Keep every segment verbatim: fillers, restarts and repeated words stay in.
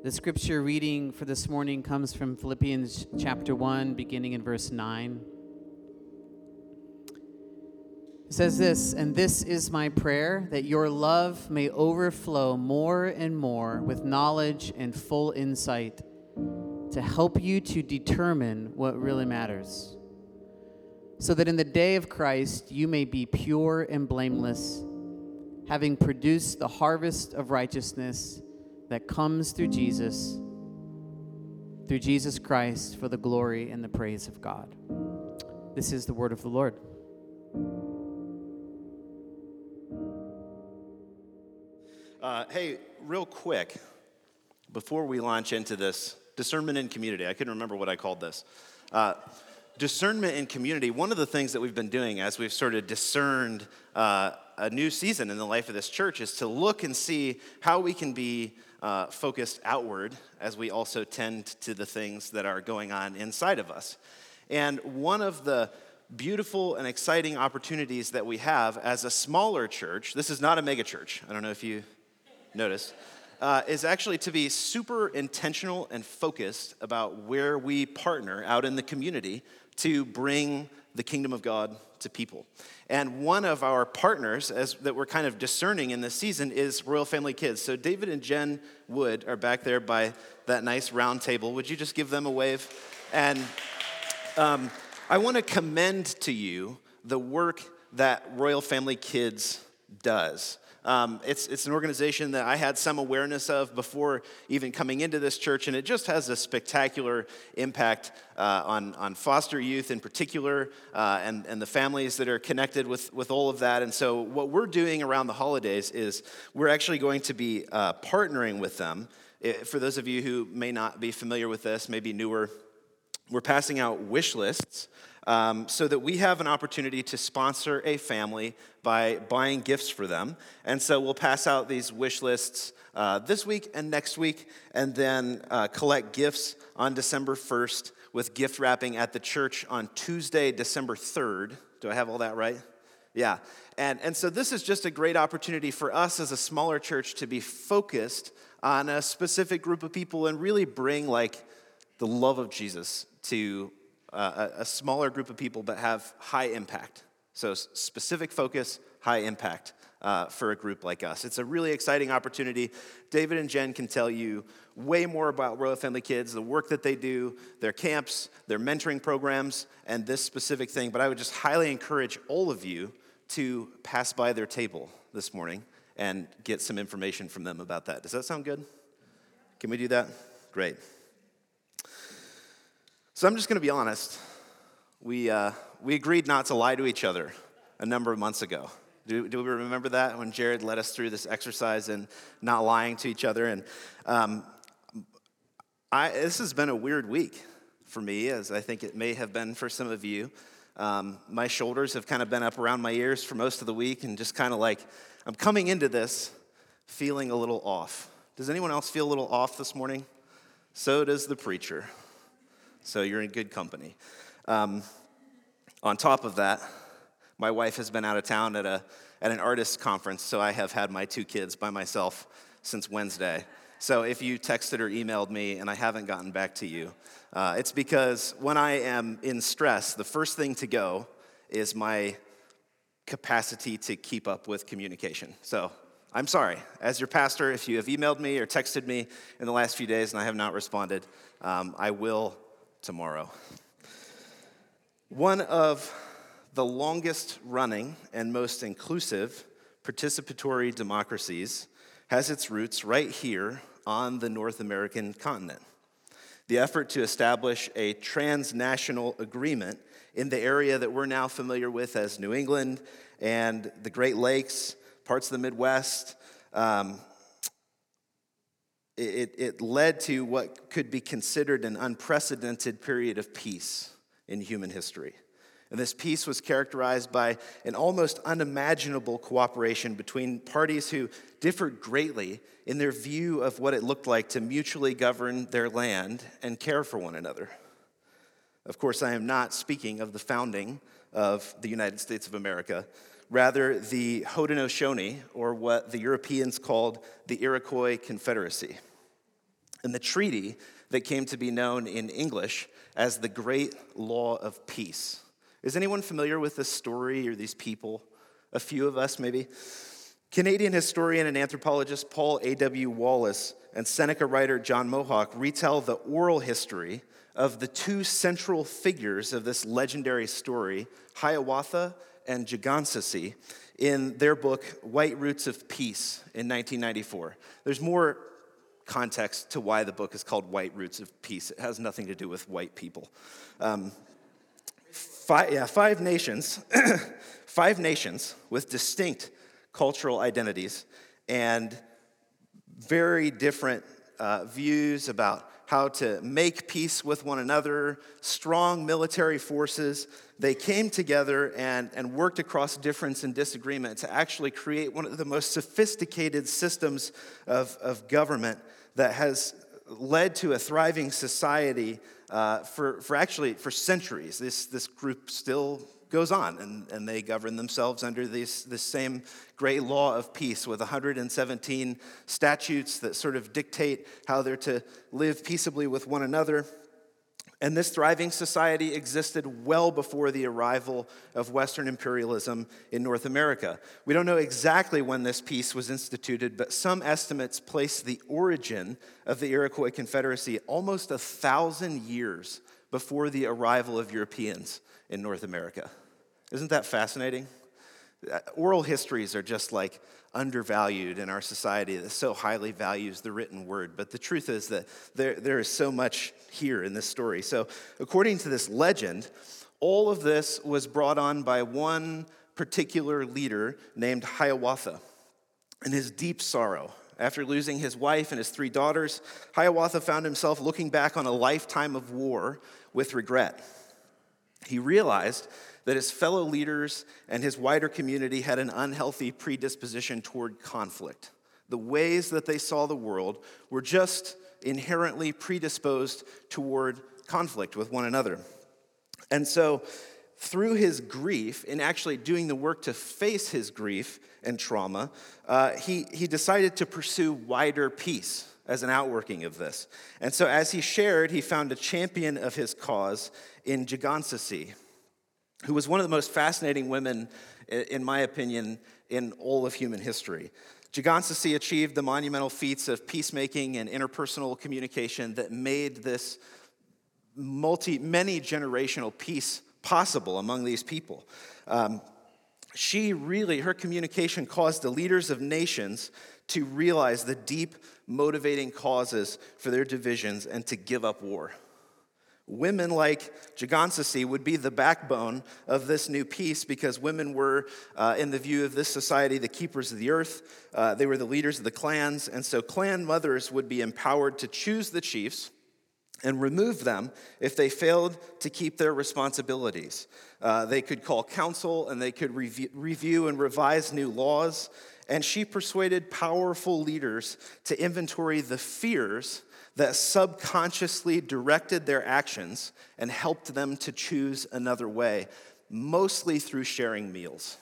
The scripture reading for this morning comes from Philippians chapter one, beginning in verse nine. It says this, "And this is my prayer, that your love may overflow more and more with knowledge and full insight, to help you to determine what really matters, so that in the day of Christ you may be pure and blameless, having produced the harvest of righteousness that comes through Jesus, through Jesus Christ, for the glory and the praise of God." This is the word of the Lord. Uh, hey, real quick, before we launch into this, discernment in community. I couldn't remember what I called this. Uh, discernment in community, one of the things that we've been doing as we've sort of discerned uh, a new season in the life of this church is to look and see how we can be uh, focused outward as we also tend to the things that are going on inside of us. And one of the beautiful and exciting opportunities that we have as a smaller church, this is not a mega church, I don't know if you noticed, uh, is actually to be super intentional and focused about where we partner out in the community to bring the kingdom of God to people. And one of our partners as that we're kind of discerning in this season is Royal Family Kids. So David and Jen Wood are back there by that nice round table. Would you just give them a wave? And um, I want to commend to you the work that Royal Family Kids does. Um, it's, it's an organization that I had some awareness of before even coming into this church, and it just has a spectacular impact uh, on, on foster youth in particular, uh, and, and the families that are connected with, with all of that. And so what we're doing around the holidays is we're actually going to be uh, partnering with them. It, for those of you who may not be familiar with this, maybe newer, we're passing out wish lists um, so that we have an opportunity to sponsor a family by buying gifts for them. And so we'll pass out these wish lists uh, this week and next week, and then uh, collect gifts on December first with gift wrapping at the church on Tuesday, December third. Do I have all that right? Yeah. And, and so this is just a great opportunity for us as a smaller church to be focused on a specific group of people and really bring like the love of Jesus to uh, a, a smaller group of people but have high impact. So specific focus, high impact uh, for a group like us. It's a really exciting opportunity. David and Jen can tell you way more about Royal Family Kids, the work that they do, their camps, their mentoring programs, and this specific thing. But I would just highly encourage all of you to pass by their table this morning and get some information from them about that. Does that sound good? Can we do that? Great. So I'm just going to be honest. We uh, we agreed not to lie to each other a number of months ago. Do, do we remember that when Jared led us through this exercise in not lying to each other? And um, I this has been a weird week for me, as I think it may have been for some of you. Um, my shoulders have kind of been up around my ears for most of the week, and just kind of like I'm coming into this feeling a little off. Does anyone else feel a little off this morning? So does the preacher. So you're in good company. Um, on top of that, my wife has been out of town at a at an artist conference, so I have had my two kids by myself since Wednesday. So if you texted or emailed me and I haven't gotten back to you, uh, it's because when I am in stress, the first thing to go is my capacity to keep up with communication. So I'm sorry. As your pastor, if you have emailed me or texted me in the last few days and I have not responded, um, I will tomorrow. One of the longest running and most inclusive participatory democracies has its roots right here on the North American continent. The effort to establish a transnational agreement in the area that we're now familiar with as New England and the Great Lakes, parts of the Midwest, um, it, it led to what could be considered an unprecedented period of peace in human history. And this peace was characterized by an almost unimaginable cooperation between parties who differed greatly in their view of what it looked like to mutually govern their land and care for one another. Of course, I am not speaking of the founding of the United States of America, rather the Haudenosaunee, or what the Europeans called the Iroquois Confederacy. and the treaty that came to be known in English as the Great Law of Peace. Is anyone familiar with this story or these people? A few of us, maybe. Canadian historian and anthropologist Paul A W Wallace and Seneca writer John Mohawk retell the oral history of the two central figures of this legendary story, Hiawatha and Jagansasi, in their book, White Roots of Peace, in nineteen ninety-four. There's more context to why the book is called White Roots of Peace. It has nothing to do with white people. Um, five, yeah, five nations, five nations with distinct cultural identities and very different uh, views about how to make peace with one another, strong military forces. They came together and, and worked across difference and disagreement to actually create one of the most sophisticated systems of, of government that has led to a thriving society uh, for, for actually for centuries. This, this group still goes on, and, and they govern themselves under this, this same great law of peace with one hundred seventeen statutes that sort of dictate how they're to live peaceably with one another. And this thriving society existed well before the arrival of Western imperialism in North America. We don't know exactly when this peace was instituted, but some estimates place the origin of the Iroquois Confederacy almost a thousand years before the arrival of Europeans in North America. Isn't that fascinating? Oral histories are just like undervalued in our society that so highly values the written word. But the truth is that there, there is so much here in this story. So according to this legend, all of this was brought on by one particular leader named Hiawatha in his deep sorrow. After losing his wife and his three daughters, Hiawatha found himself looking back on a lifetime of war with regret. He realized that his fellow leaders and his wider community had an unhealthy predisposition toward conflict. The ways that they saw the world were just inherently predisposed toward conflict with one another. And so, through his grief, in actually doing the work to face his grief and trauma, uh, he, he decided to pursue wider peace as an outworking of this. And so as he shared, he found a champion of his cause in Jagansasi, who was one of the most fascinating women, in my opinion, in all of human history. Jagansasi achieved the monumental feats of peacemaking and interpersonal communication that made this multi, many generational peace possible among these people. Um, she really, her communication caused the leaders of nations to realize the deep motivating causes for their divisions and to give up war. Women like Jagansasi would be the backbone of this new peace because women were, uh, in the view of this society, the keepers of the earth. Uh, they were the leaders of the clans, and so clan mothers would be empowered to choose the chiefs and remove them if they failed to keep their responsibilities. Uh, they could call council, and they could review, review and revise new laws, and she persuaded powerful leaders to inventory the fears that subconsciously directed their actions and helped them to choose another way, mostly through sharing meals.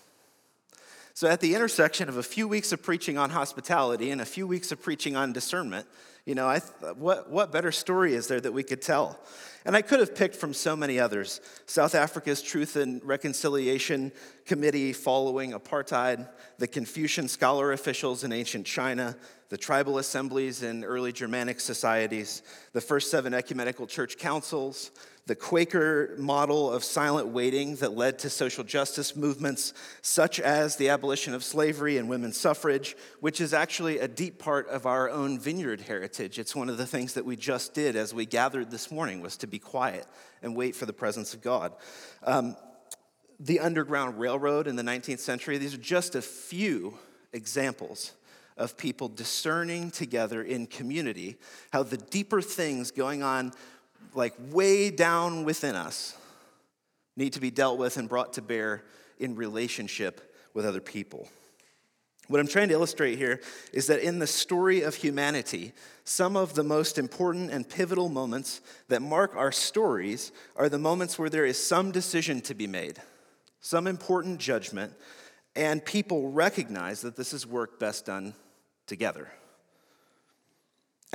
So at the intersection of a few weeks of preaching on hospitality and a few weeks of preaching on discernment, you know, I th- what, what better story is there that we could tell? And I could have picked from so many others. South Africa's Truth and Reconciliation Committee following apartheid, the Confucian scholar officials in ancient China, the tribal assemblies in early Germanic societies, the first seven ecumenical church councils, the Quaker model of silent waiting that led to social justice movements such as the abolition of slavery and women's suffrage, which is actually a deep part of our own Vineyard heritage. It's one of the things that we just did as we gathered this morning, was to be quiet and wait for the presence of God. Um, the Underground Railroad in the nineteenth century, these are just a few examples of people discerning together in community how the deeper things going on like way down within us need to be dealt with and brought to bear in relationship with other people. What I'm trying to illustrate here is that in the story of humanity, some of the most important and pivotal moments that mark our stories are the moments where there is some decision to be made, some important judgment, and people recognize that this is work best done together.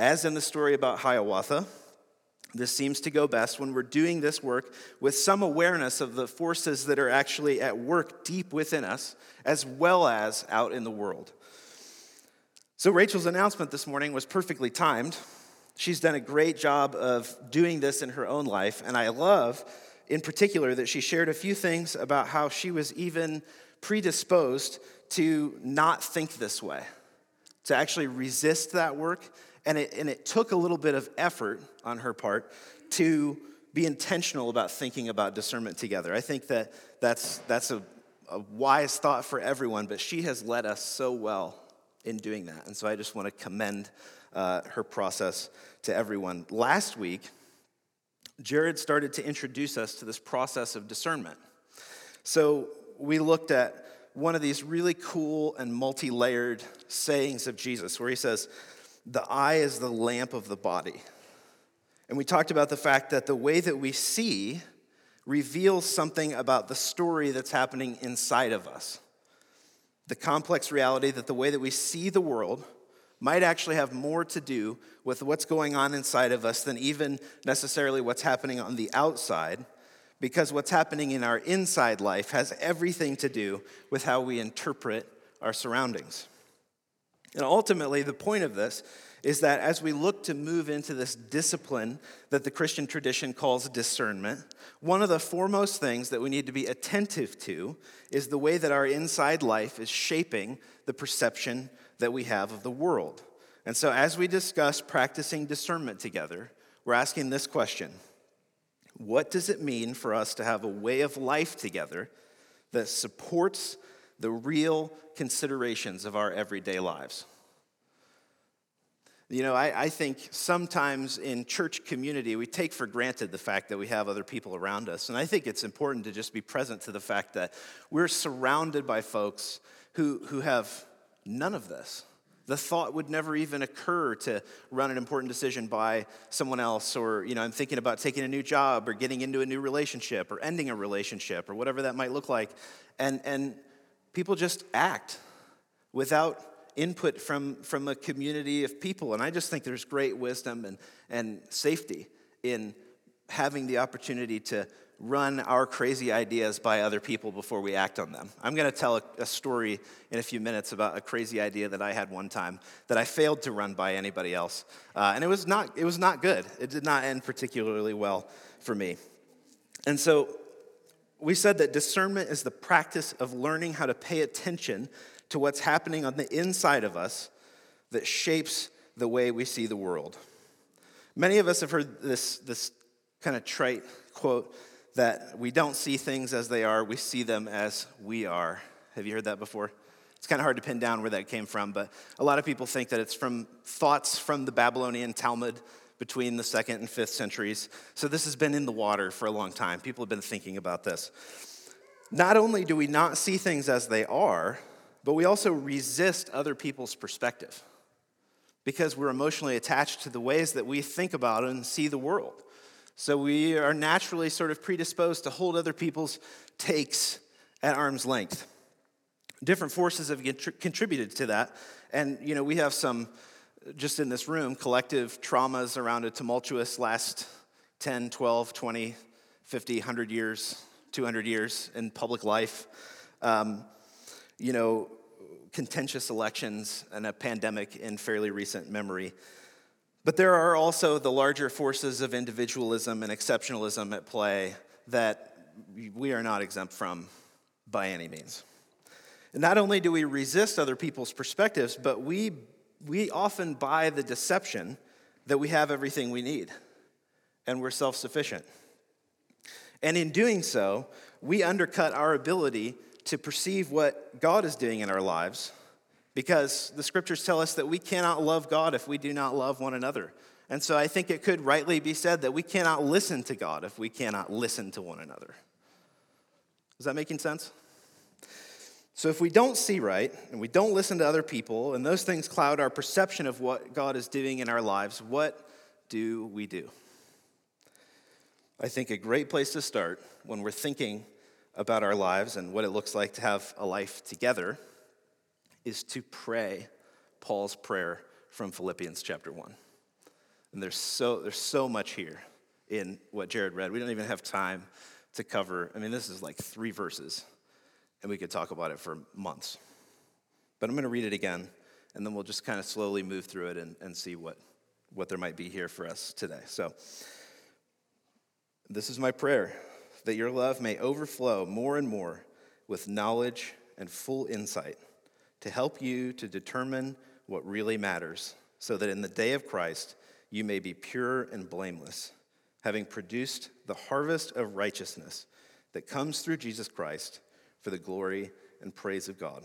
As in the story about Hiawatha, this seems to go best when we're doing this work with some awareness of the forces that are actually at work deep within us, as well as out in the world. So Rachel's announcement this morning was perfectly timed. She's done a great job of doing this in her own life, and I love, in particular, that she shared a few things about how she was even predisposed to not think this way, to actually resist that work. And it, and it took a little bit of effort on her part to be intentional about thinking about discernment together. I think that that's, that's a, a wise thought for everyone, but she has led us so well in doing that. And so I just want to commend uh, her process to everyone. Last week, Jared started to introduce us to this process of discernment. So we looked at one of these really cool and multi-layered sayings of Jesus, where he says, the eye is the lamp of the body. And we talked about the fact that the way that we see reveals something about the story that's happening inside of us. The complex reality that the way that we see the world might actually have more to do with what's going on inside of us than even necessarily what's happening on the outside, because what's happening in our inside life has everything to do with how we interpret our surroundings. And ultimately, the point of this is that as we look to move into this discipline that the Christian tradition calls discernment, one of the foremost things that we need to be attentive to is the way that our inside life is shaping the perception that we have of the world. And so as we discuss practicing discernment together, we're asking this question: what does it mean for us to have a way of life together that supports the real considerations of our everyday lives? You know, I, I think sometimes in church community, we take for granted the fact that we have other people around us. And I think it's important to just be present to the fact that we're surrounded by folks who, who have none of this. The thought would never even occur to run an important decision by someone else, or, you know, I'm thinking about taking a new job or getting into a new relationship or ending a relationship or whatever that might look like. And, and people just act without input from, from a community of people. And I just think there's great wisdom and, and safety in having the opportunity to run our crazy ideas by other people before we act on them. I'm going to tell a, a story in a few minutes about a crazy idea that I had one time that I failed to run by anybody else. Uh, and it was not it was not good. It did not end particularly well for me. And so we said that discernment is the practice of learning how to pay attention to what's happening on the inside of us that shapes the way we see the world. Many of us have heard this, this kind of trite quote that we don't see things as they are, we see them as we are. Have you heard that before? It's kind of hard to pin down where that came from, but a lot of people think that it's from thoughts from the Babylonian Talmud between the second and fifth centuries. So this has been in the water for a long time. People have been thinking about this. Not only do we not see things as they are, but we also resist other people's perspective because we're emotionally attached to the ways that we think about and see the world. So we are naturally sort of predisposed to hold other people's takes at arm's length. Different forces have contributed to that. And, you know, we have some, just in this room, collective traumas around a tumultuous last ten, twelve, twenty, fifty, one hundred years, two hundred years in public life. Um, you know, contentious elections and a pandemic in fairly recent memory. But there are also the larger forces of individualism and exceptionalism at play that we are not exempt from by any means. And not only do we resist other people's perspectives, but we we often buy the deception that we have everything we need and we're self-sufficient. And in doing so, we undercut our ability to perceive what God is doing in our lives, because the scriptures tell us that we cannot love God if we do not love one another. And so I think it could rightly be said that we cannot listen to God if we cannot listen to one another. Is that making sense? So if we don't see right, and we don't listen to other people, and those things cloud our perception of what God is doing in our lives, what do we do? I think a great place to start when we're thinking about our lives and what it looks like to have a life together is to pray Paul's prayer from Philippians chapter one. And there's so there's so much here in what Jared read. We don't even have time to cover. I mean, this is like three verses, and we could talk about it for months. But I'm going to read it again, and then we'll just kind of slowly move through it and, and see what, what there might be here for us today. So this is my prayer, that your love may overflow more and more with knowledge and full insight to help you to determine what really matters, so that in the day of Christ you may be pure and blameless, having produced the harvest of righteousness that comes through Jesus Christ for the glory and praise of God.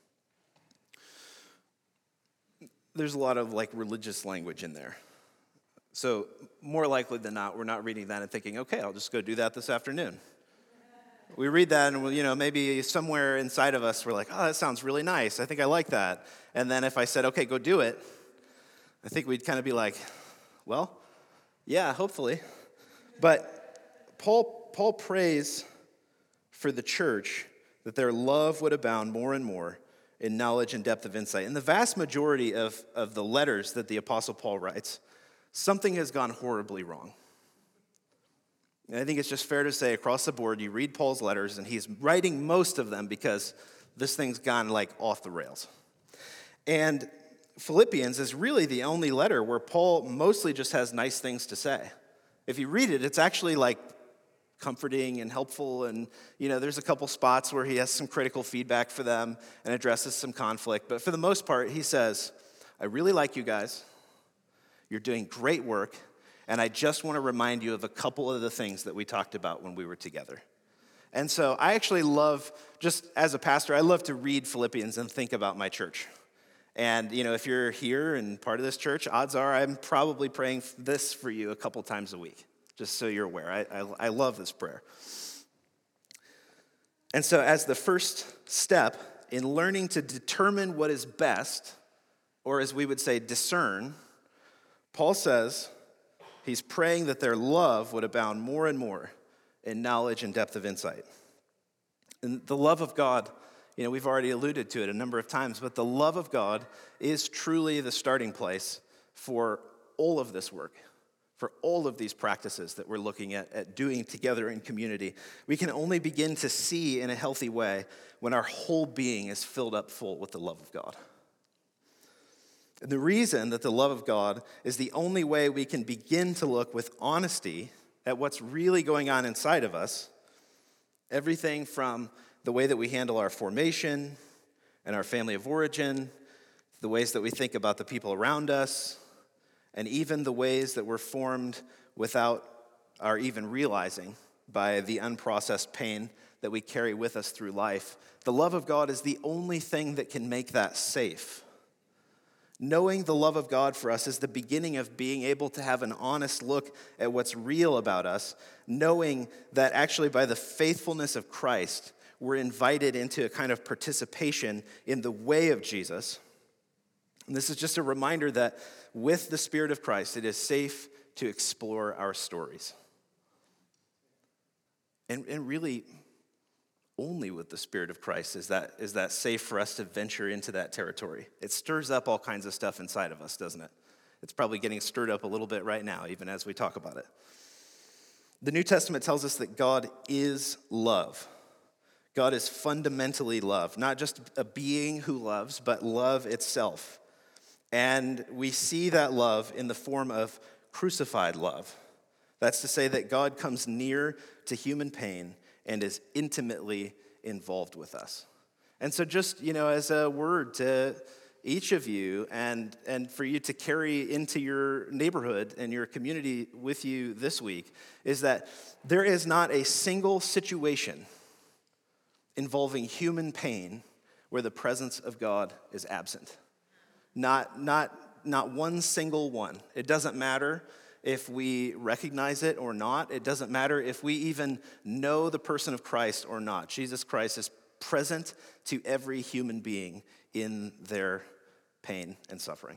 There's a lot of like religious language in there. So more likely than not, we're not reading that and thinking, okay, I'll just go do that this afternoon. We read that and, you know, maybe somewhere inside of us, we're like, oh, that sounds really nice. I think I like that. And then if I said, okay, go do it, I think we'd kind of be like, well, yeah, hopefully. But Paul, Paul prays for the church that their love would abound more and more in knowledge and depth of insight. In the vast majority of, of the letters that the Apostle Paul writes, something has gone horribly wrong. And I think it's just fair to say across the board, you read Paul's letters, and he's writing most of them because this thing's gone like off the rails. And Philippians is really the only letter where Paul mostly just has nice things to say. If you read it, it's actually like comforting and helpful, and you know, there's a couple spots where he has some critical feedback for them and addresses some conflict. But for the most part, he says, I really like you guys. You're doing great work, and I just want to remind you of a couple of the things that we talked about when we were together. And so I actually love, just as a pastor, I love to read Philippians and think about my church. And, you know, if you're here and part of this church, odds are I'm probably praying this for you a couple times a week, just so you're aware. I, I, I love this prayer. And so as the first step in learning to determine what is best, or as we would say, discern, Paul says he's praying that their love would abound more and more in knowledge and depth of insight. And the love of God, you know, we've already alluded to it a number of times, but the love of God is truly the starting place for all of this work, for all of these practices that we're looking at, at doing together in community. We can only begin to see in a healthy way when our whole being is filled up full with the love of God. And the reason that the love of God is the only way we can begin to look with honesty at what's really going on inside of us, everything from the way that we handle our formation and our family of origin, the ways that we think about the people around us, and even the ways that we're formed without our even realizing by the unprocessed pain that we carry with us through life. The love of God is the only thing that can make that safe. Knowing the love of God for us is the beginning of being able to have an honest look at what's real about us, knowing that actually by the faithfulness of Christ, we're invited into a kind of participation in the way of Jesus. And this is just a reminder that with the Spirit of Christ, it is safe to explore our stories. And, and really, only with the Spirit of Christ is that, is that safe for us to venture into that territory. It stirs up all kinds of stuff inside of us, doesn't it? It's probably getting stirred up a little bit right now, even as we talk about it. The New Testament tells us that God is love. God is fundamentally love, not just a being who loves, but love itself. And we see that love in the form of crucified love. That's to say that God comes near to human pain and is intimately involved with us. And so just, you know, as a word to each of you and, and for you to carry into your neighborhood and your community with you this week, is that there is not a single situation involving human pain where the presence of God is absent. Not, not, not one single one. It doesn't matter if we recognize it or not. It doesn't matter if we even know the person of Christ or not. Jesus Christ is present to every human being in their pain and suffering.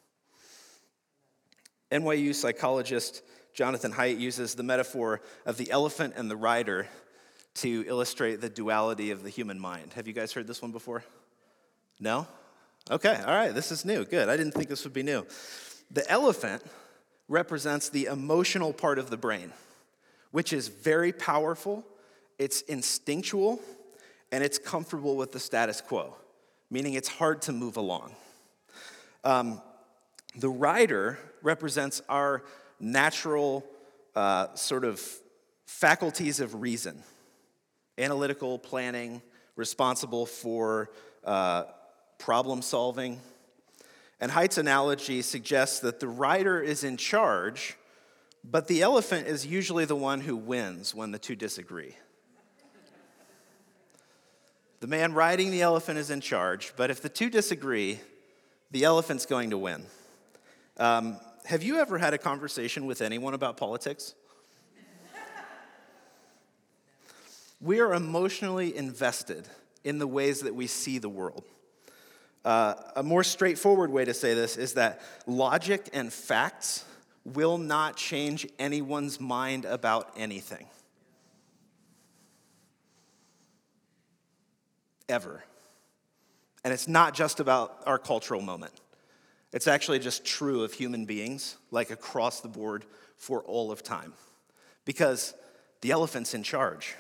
N Y U psychologist Jonathan Haidt uses the metaphor of the elephant and the rider to illustrate the duality of the human mind. Have you guys heard this one before? No? Okay, all right, this is new. Good. I didn't think this would be new. The elephant represents the emotional part of the brain, which is very powerful, it's instinctual, and it's comfortable with the status quo, meaning it's hard to move along. Um, the rider represents our natural uh, sort of faculties of reason, analytical, planning, responsible for uh, problem solving. And Haidt's analogy suggests that the rider is in charge, but the elephant is usually the one who wins when the two disagree. The man riding the elephant is in charge, but if the two disagree, the elephant's going to win. Um, have you ever had a conversation with anyone about politics? We are emotionally invested in the ways that we see the world. Uh, a more straightforward way to say this is that logic and facts will not change anyone's mind about anything. Ever. And it's not just about our cultural moment. It's actually just true of human beings, like across the board for all of time. Because the elephant's in charge.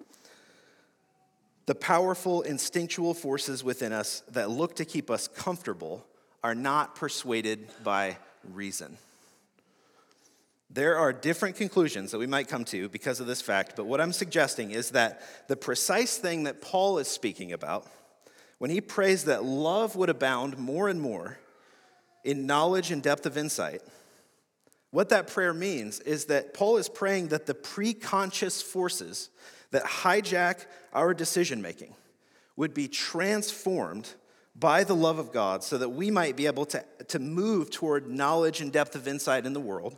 The powerful instinctual forces within us that look to keep us comfortable are not persuaded by reason. There are different conclusions that we might come to because of this fact, but what I'm suggesting is that the precise thing that Paul is speaking about, when he prays that love would abound more and more in knowledge and depth of insight, what that prayer means is that Paul is praying that the preconscious forces that hijack our decision-making would be transformed by the love of God so that we might be able to, to move toward knowledge and depth of insight in the world.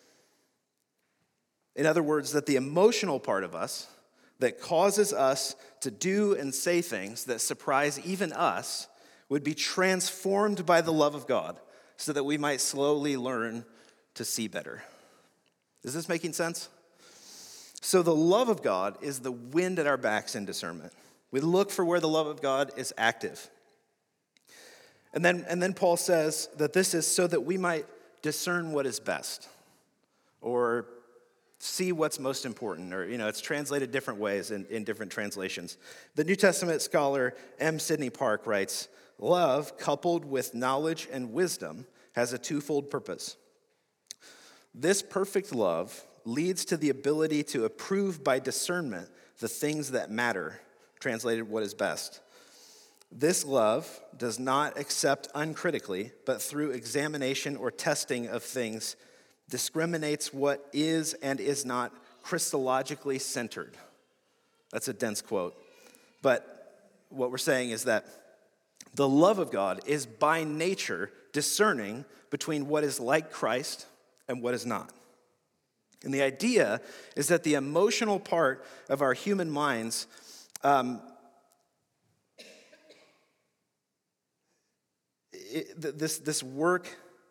In other words, that the emotional part of us that causes us to do and say things that surprise even us would be transformed by the love of God so that we might slowly learn to see better. Is this making sense? So the love of God is the wind at our backs in discernment. We look for where the love of God is active. And then, and then Paul says that this is so that we might discern what is best, or see what's most important, or, you know, it's translated different ways in, in different translations. The New Testament scholar M. Sidney Park writes, "Love coupled with knowledge and wisdom has a twofold purpose. This perfect love leads to the ability to approve by discernment the things that matter," translated what is best. "This love does not accept uncritically, but through examination or testing of things, discriminates what is and is not Christologically centered." That's a dense quote. But what we're saying is that the love of God is by nature discerning between what is like Christ and what is not. And the idea is that the emotional part of our human minds um, it, this, this work,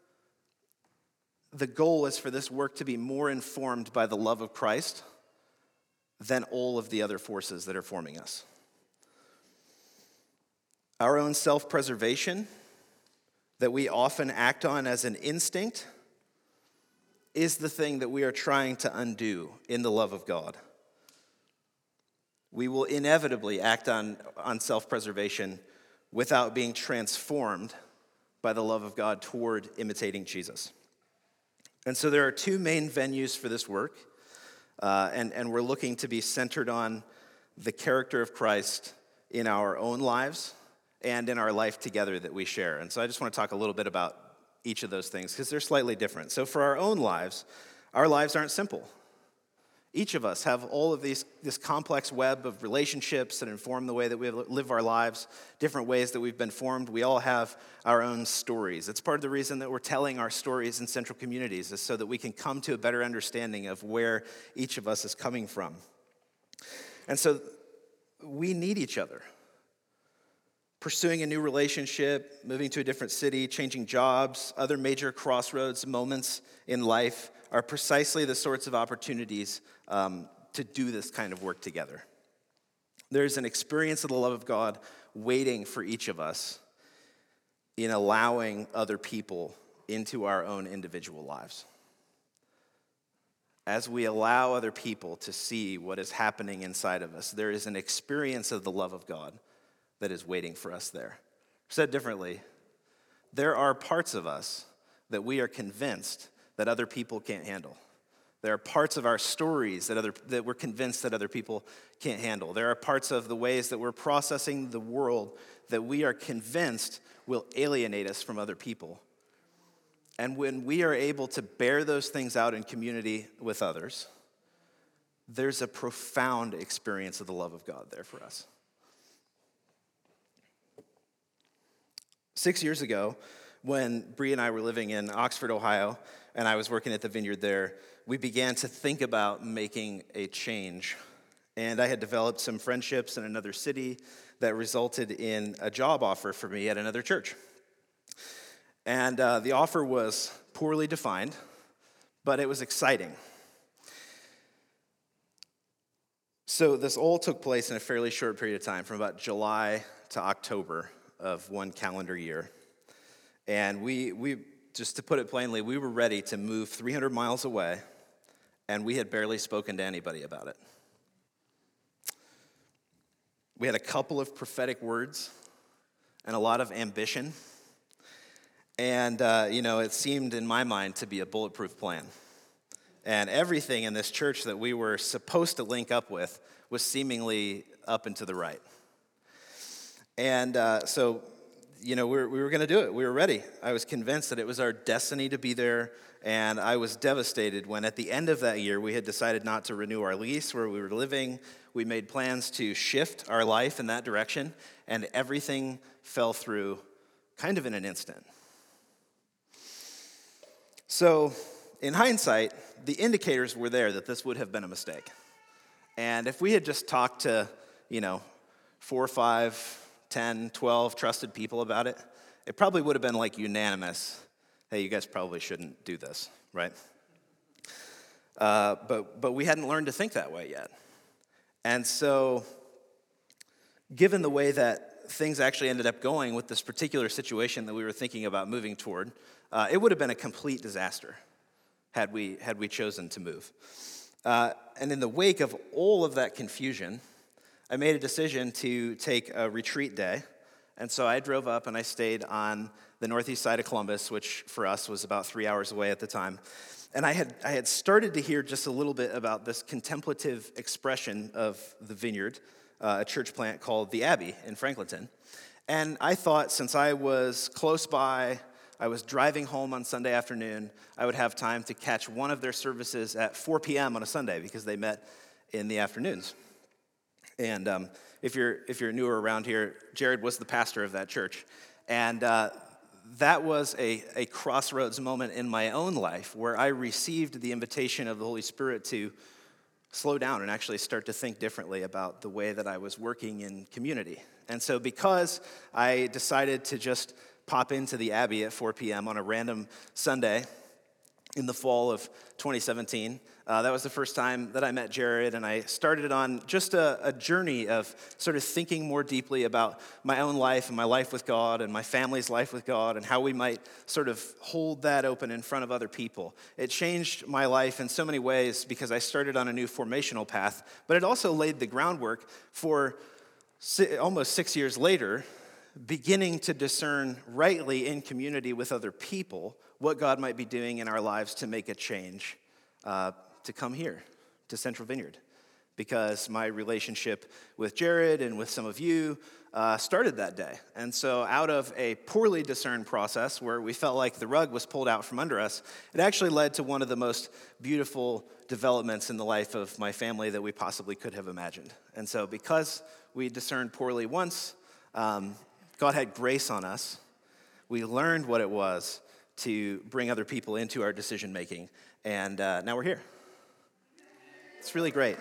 the goal is for this work to be more informed by the love of Christ than all of the other forces that are forming us. Our own self-preservation that we often act on as an instinct is the thing that we are trying to undo in the love of God. We will inevitably act on, on self-preservation without being transformed by the love of God toward imitating Jesus. And so there are two main venues for this work, uh, and, and we're looking to be centered on the character of Christ in our own lives and in our life together that we share. And so I just want to talk a little bit about each of those things because they're slightly different. So for our own lives, our lives aren't simple. Each of us have all of these this complex web of relationships that inform the way that we live our lives, different ways that we've been formed. We all have our own stories. It's part of the reason that we're telling our stories in Central Communities is so that we can come to a better understanding of where each of us is coming from. And so we need each other. Pursuing a new relationship, moving to a different city, changing jobs, other major crossroads moments in life are precisely the sorts of opportunities um, to do this kind of work together. There's an experience of the love of God waiting for each of us in allowing other people into our own individual lives. as we allow other people to see what is happening inside of us, there is an experience of the love of God that is waiting for us there. Said differently, there are parts of us that we are convinced that other people can't handle. There are parts of our stories that other that we're convinced that other people can't handle. There are parts of the ways that we're processing the world that we are convinced will alienate us from other people. And when we are able to bear those things out in community with others, there's a profound experience of the love of God there for us. Six years ago, when Bree and I were living in Oxford, Ohio, and I was working at the vineyard there, we began to think about making a change. And I had developed some friendships in another city that resulted in a job offer for me at another church. And uh, the offer was poorly defined, but it was exciting. So this all took place in a fairly short period of time, from about July to October of one calendar year. And we, we just to put it plainly, we were ready to move three hundred miles away, and we had barely spoken to anybody about it. We had a couple of prophetic words and a lot of ambition. And, uh, you know, it seemed in my mind to be a bulletproof plan. And everything in this church that we were supposed to link up with was seemingly up and to the right. And uh, so, you know, we were, we were going to do it. We were ready. I was convinced that it was our destiny to be there. And I was devastated when at the end of that year, we had decided not to renew our lease where we were living. We made plans to shift our life in that direction. And everything fell through kind of in an instant. So, in hindsight, the indicators were there that this would have been a mistake. And if we had just talked to, you know, four, five, ten, twelve trusted people about it, it probably would have been like unanimous, hey, you guys probably shouldn't do this, right? Uh, but, but we hadn't learned to think that way yet. And so, given the way that things actually ended up going with this particular situation that we were thinking about moving toward, Uh, it would have been a complete disaster had we had we chosen to move. Uh, and in the wake of all of that confusion, I made a decision to take a retreat day. And so I drove up and I stayed on the northeast side of Columbus, which for us was about three hours away at the time. And I had I had started to hear just a little bit about this contemplative expression of the vineyard, uh, a church plant called the Abbey in Franklinton. And I thought, since I was close by, I was driving home on Sunday afternoon, I would have time to catch one of their services at four p.m. on a Sunday because they met in the afternoons. And um, if you're if you're newer around here, Jared was the pastor of that church. And uh, that was a, a crossroads moment in my own life where I received the invitation of the Holy Spirit to slow down and actually start to think differently about the way that I was working in community. And so because I decided to just pop into the Abbey at four p.m. on a random Sunday in the fall of twenty seventeen. Uh, that was the first time that I met Jared, and I started on just a, a journey of sort of thinking more deeply about my own life and my life with God and my family's life with God and how we might sort of hold that open in front of other people. It changed my life in so many ways because I started on a new formational path, but it also laid the groundwork for si- almost six years later beginning to discern rightly in community with other people what God might be doing in our lives to make a change, uh, to come here, to Central Vineyard. Because my relationship with Jared and with some of you uh, started that day. And so out of a poorly discerned process where we felt like the rug was pulled out from under us, it actually led to one of the most beautiful developments in the life of my family that we possibly could have imagined. And so because we discerned poorly once, um, God had grace on us. We learned what it was to bring other people into our decision making, and uh, now we're here. It's really great.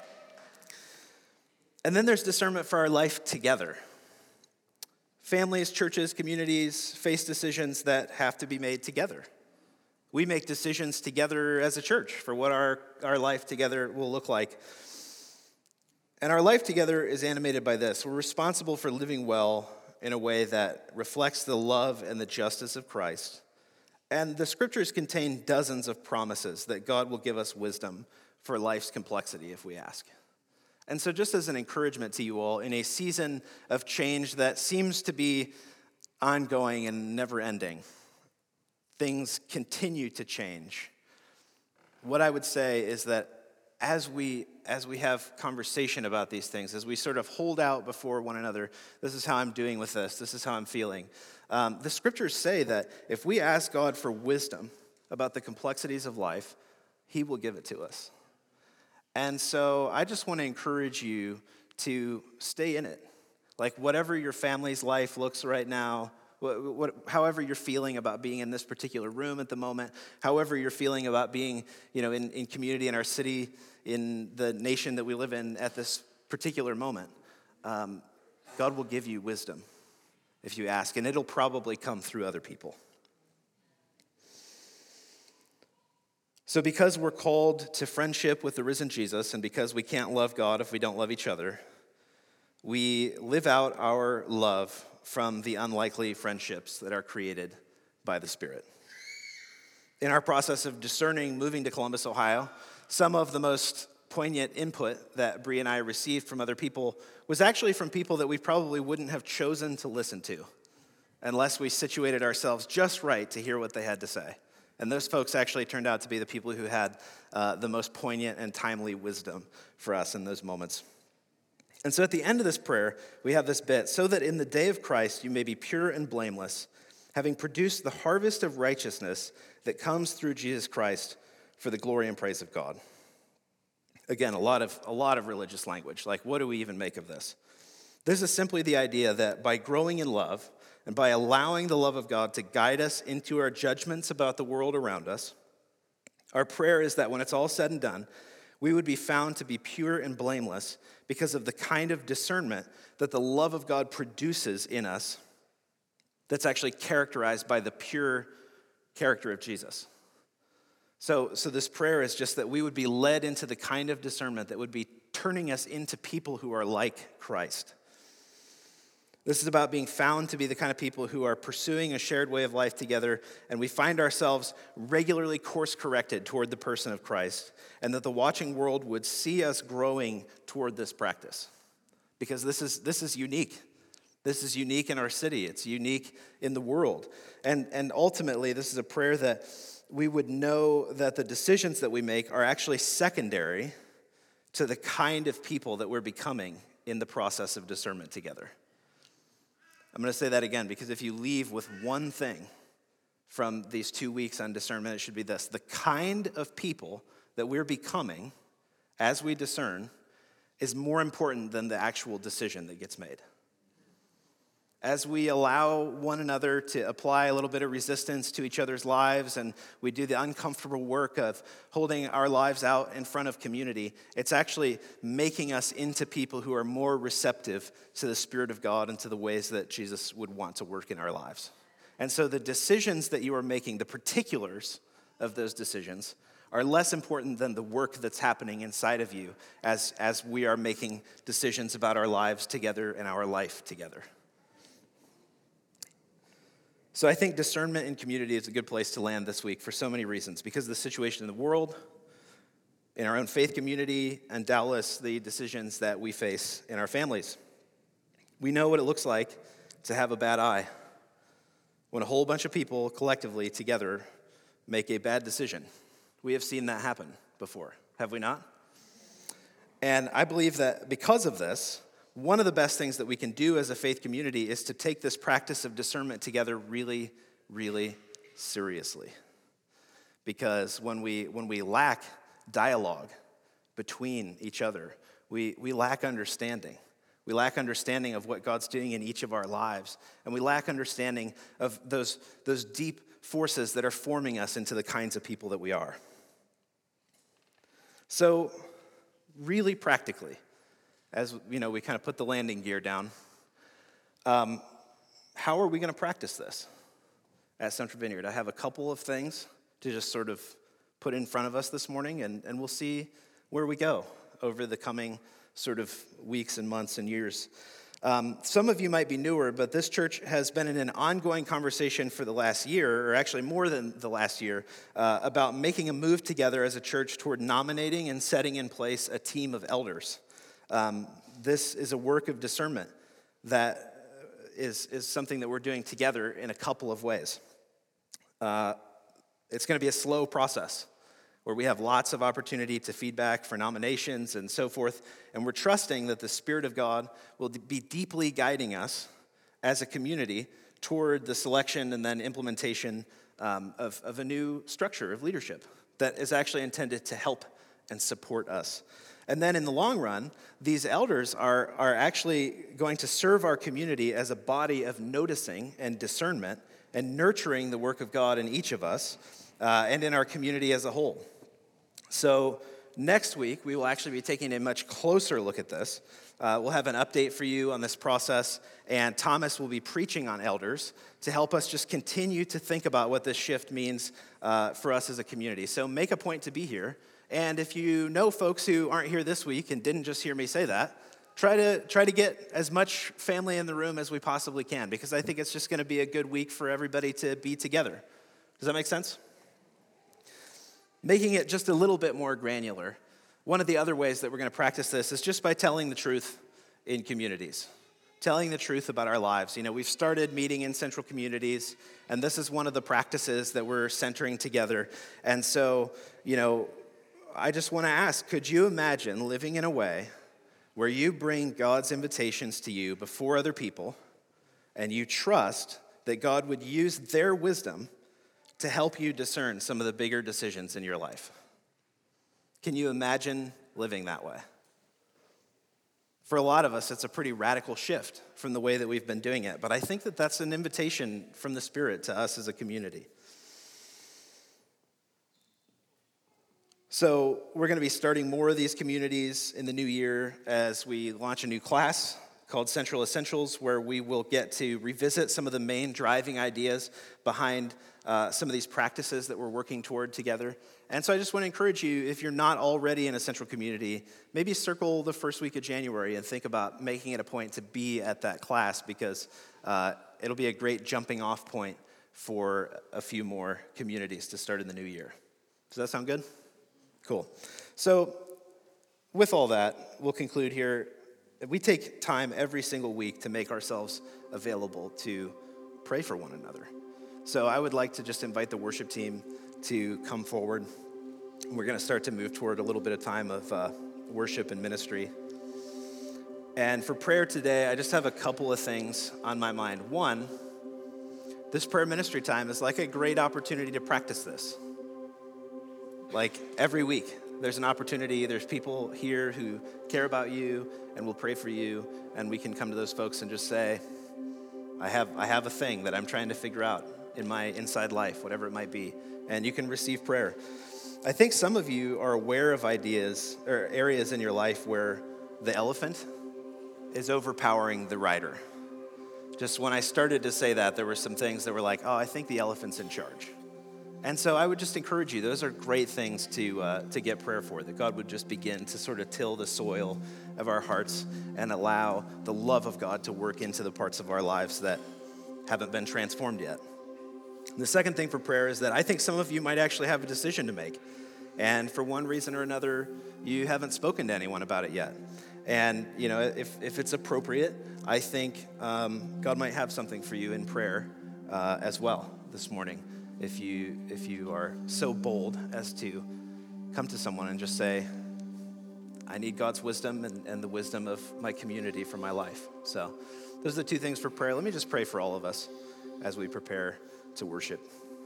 And then there's discernment for our life together. Families, churches, communities face decisions that have to be made together. We make decisions together as a church for what our, our life together will look like. And our life together is animated by this. We're responsible for living well in a way that reflects the love and the justice of Christ, And the scriptures contain dozens of promises that God will give us wisdom for life's complexity if we ask. And so just as an encouragement to you all, in a season of change that seems to be ongoing and never ending, things continue to change. What I would say is that as we as we have conversation about these things, as we sort of hold out before one another, this is how I'm doing with this, this is how I'm feeling. Um, the scriptures say that if we ask God for wisdom about the complexities of life, he will give it to us. And so I just want to encourage you to stay in it. Like whatever your family's life looks right now, what, what, however you're feeling about being in this particular room at the moment, however you're feeling about being, you know, in, in community in our city, in the nation that we live in at this particular moment, um, God will give you wisdom if you ask, and it'll probably come through other people. So because we're called to friendship with the risen Jesus, and because we can't love God if we don't love each other, we live out our love from the unlikely friendships that are created by the Spirit. In our process of discerning moving to Columbus, Ohio, some of the most poignant input that Bree and I received from other people was actually from people that we probably wouldn't have chosen to listen to unless we situated ourselves just right to hear what they had to say. And those folks actually turned out to be the people who had uh, the most poignant and timely wisdom for us in those moments. And so at the end of this prayer, we have this bit, so that in the day of Christ you may be pure and blameless, having produced the harvest of righteousness that comes through Jesus Christ for the glory and praise of God. Again, a lot of a lot of religious language. Like, what do we even make of this? This is simply the idea that by growing in love and by allowing the love of God to guide us into our judgments about the world around us, our prayer is that when it's all said and done, we would be found to be pure and blameless because of the kind of discernment that the love of God produces in us that's actually characterized by the pure character of Jesus. So, so this prayer is just that we would be led into the kind of discernment that would be turning us into people who are like Christ. This is about being found to be the kind of people who are pursuing a shared way of life together, and we find ourselves regularly course-corrected toward the person of Christ, and that the watching world would see us growing toward this practice. Because this is this is unique. This is unique in our city. It's unique in the world. And, and ultimately, this is a prayer that we would know that the decisions that we make are actually secondary to the kind of people that we're becoming in the process of discernment together. I'm going to say that again, because if you leave with one thing from these two weeks on discernment, it should be this. The kind of people that we're becoming as we discern is more important than the actual decision that gets made. As we allow one another to apply a little bit of resistance to each other's lives, and we do the uncomfortable work of holding our lives out in front of community, it's actually making us into people who are more receptive to the Spirit of God and to the ways that Jesus would want to work in our lives. And so the decisions that you are making, the particulars of those decisions, are less important than the work that's happening inside of you as, as we are making decisions about our lives together and our life together. So I think discernment in community is a good place to land this week for so many reasons. Because of the situation in the world, in our own faith community, and doubtless the decisions that we face in our families. We know what it looks like to have a bad eye when a whole bunch of people collectively together make a bad decision. We have seen that happen before, have we not? And I believe that because of this, one of the best things that we can do as a faith community is to take this practice of discernment together really, really seriously. Because when we when we lack dialogue between each other, we, we lack understanding. We lack understanding of what God's doing in each of our lives. And we lack understanding of those, those deep forces that are forming us into the kinds of people that we are. So, really practically, as you know, we kind of put the landing gear down. Um, how are we going to practice this at Central Vineyard? I have a couple of things to just sort of put in front of us this morning, and, and we'll see where we go over the coming sort of weeks and months and years. Um, some of you might be newer, but this church has been in an ongoing conversation for the last year, or actually more than the last year, uh, about making a move together as a church toward nominating and setting in place a team of elders. Um, this is a work of discernment that is, is something that we're doing together in a couple of ways. Uh, it's going to be a slow process, where we have lots of opportunity to feedback for nominations and so forth, and we're trusting that the Spirit of God will be deeply guiding us as a community toward the selection and then implementation um, of, of a new structure of leadership that is actually intended to help and support us. And then in the long run, these elders are, are actually going to serve our community as a body of noticing and discernment and nurturing the work of God in each of us uh, and in our community as a whole. So next week, we will actually be taking a much closer look at this. Uh, we'll have an update for you on this process, and Thomas will be preaching on elders to help us just continue to think about what this shift means uh, for us as a community. So make a point to be here, and if you know folks who aren't here this week and didn't just hear me say that, try to try to get as much family in the room as we possibly can, because I think it's just going to be a good week for everybody to be together. Does that make sense? Making it just a little bit more granular, one of the other ways that we're going to practice this is just by telling the truth in communities, telling the truth about our lives. You know, we've started meeting in central communities, and this is one of the practices that we're centering together. And so, you know, I just want to ask, could you imagine living in a way where you bring God's invitations to you before other people, and you trust that God would use their wisdom to help you discern some of the bigger decisions in your life? Can you imagine living that way? For a lot of us, it's a pretty radical shift from the way that we've been doing it, but I think that that's an invitation from the Spirit to us as a community. So we're going to be starting more of these communities in the new year as we launch a new class called Central Essentials, where we will get to revisit some of the main driving ideas behind uh, some of these practices that we're working toward together. And so I just want to encourage you, if you're not already in a central community, maybe circle the first week of January and think about making it a point to be at that class, because uh, it'll be a great jumping off point for a few more communities to start in the new year. Does that sound good? Cool. So with all that, we'll conclude here. We take time every single week to make ourselves available to pray for one another. So I would like to just invite the worship team to come forward. We're going to start to move toward a little bit of time of uh, worship and ministry. And for prayer today, I just have a couple of things on my mind. One, this prayer ministry time is like a great opportunity to practice this. Like every week, there's an opportunity, there's people here who care about you and will pray for you, and we can come to those folks and just say, I have I have a thing that I'm trying to figure out in my inside life, whatever it might be, and you can receive prayer. I think some of you are aware of ideas or areas in your life where the elephant is overpowering the rider. Just when I started to say that, there were some things that were like, oh, I think the elephant's in charge. And so I would just encourage you, those are great things to uh, to get prayer for, that God would just begin to sort of till the soil of our hearts and allow the love of God to work into the parts of our lives that haven't been transformed yet. The second thing for prayer is that I think some of you might actually have a decision to make. And for one reason or another, you haven't spoken to anyone about it yet. And, you know, if, if it's appropriate, I think um, God might have something for you in prayer uh, as well this morning. If you if you are so bold as to come to someone and just say, I need God's wisdom and, and the wisdom of my community for my life. So those are the two things for prayer. Let me just pray for all of us as we prepare to worship.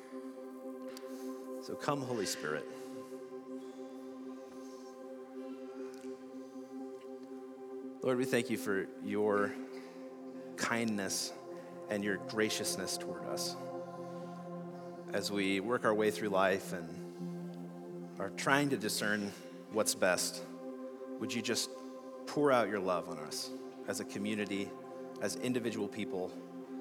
So come, Holy Spirit. Lord, we thank you for your kindness and your graciousness toward us as we work our way through life and are trying to discern what's best. Would you just pour out your love on us as a community, as individual people?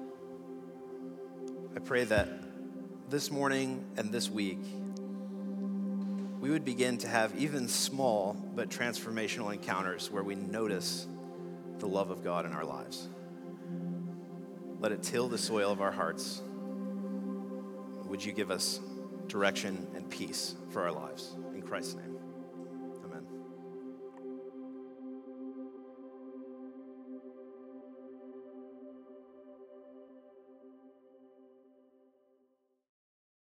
I pray that this morning and this week, we would begin to have even small but transformational encounters where we notice the love of God in our lives. Let it till the soil of our hearts. Would you give us direction and peace for our lives? In Christ's name.